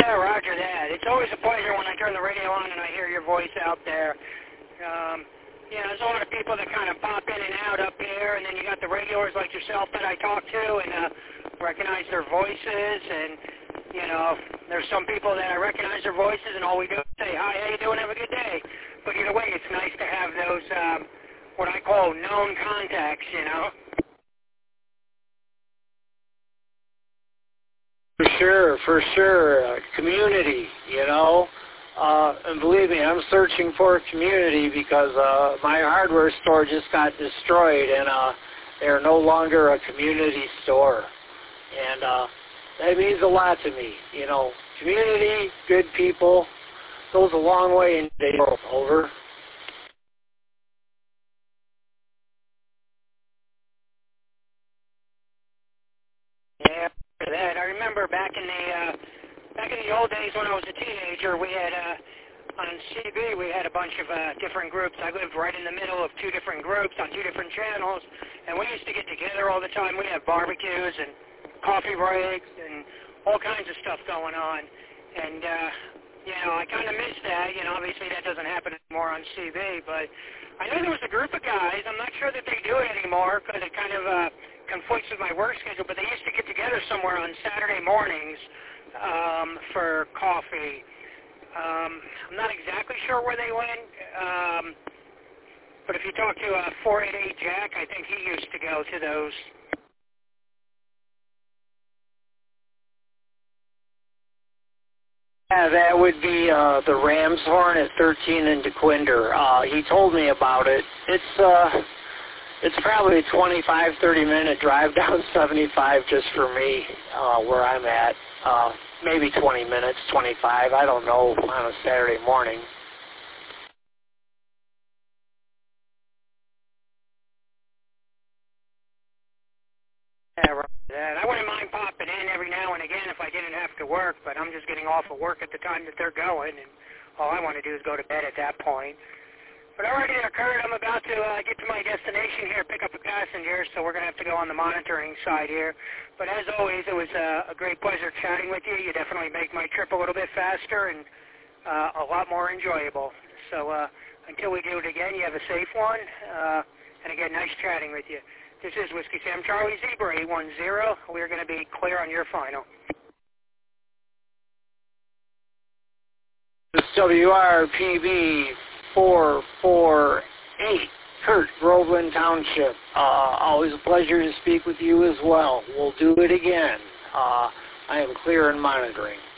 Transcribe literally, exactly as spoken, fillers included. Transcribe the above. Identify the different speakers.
Speaker 1: Yeah, roger that. It's always a pleasure when I turn the radio on and I hear your voice out there. Um, yeah, there's a lot of people that kind of pop in and out up here, and then you got the regulars like yourself that I talk to and uh, recognize their voices, and, you know, there's some people that I recognize their voices and all we do is say, hi, how you doing, have a good day. But either way, it's nice to have those, um, what I call known contacts, you know.
Speaker 2: For sure, for sure. Uh, community, you know. Uh, and believe me, I'm searching for a community because uh, my hardware store just got destroyed, and uh, they're no longer a community store. And uh, that means a lot to me, you know. Community, good people, goes a long way in today's world. Over.
Speaker 1: Yeah, for that. I remember back in the uh, back in the old days when I was a teenager, we had uh, on C B we had a bunch of uh, different groups. I lived right in the middle of two different groups on two different channels, and we used to get together all the time. We'd have barbecues and coffee breaks and all kinds of stuff going on. And uh, you know, I kind of miss that. You know, obviously that doesn't happen anymore on C B, but I know there was a group of guys. I'm not sure that they do it anymore because it kind of uh, conflicts with my work schedule, but they used to get together somewhere on Saturday mornings um, for coffee. Um, I'm not exactly sure where they went, um, but if you talk to uh, four eight eight Jack, I think he used to go to those.
Speaker 2: Yeah, that would be uh, the Ram's Horn at thirteen in DeQuinder. Uh, he told me about it. It's uh, it's probably a twenty-five, thirty minute drive down seventy-five just for me, uh, where I'm at. Uh, maybe twenty minutes, twenty-five, I don't know, on a Saturday morning.
Speaker 1: Yeah, right. That. I wouldn't mind popping in every now and again if I didn't have to work, but I'm just getting off of work at the time that they're going, and all I want to do is go to bed at that point. But already occurred, I'm about to uh, get to my destination here, pick up a passenger, so we're going to have to go on the monitoring side here. But as always, it was uh, a great pleasure chatting with you. You definitely make my trip a little bit faster and uh, a lot more enjoyable. So uh, until we do it again, you have a safe one. Uh, and again, nice chatting with you. This is Whiskey Sam Charlie Zebra eight one zero. We're going to be clear on your final.
Speaker 2: This is W R P B four four eight, Kurt, Groveland Township. Uh, always a pleasure to speak with you as well. We'll do it again. Uh, I am clear and monitoring.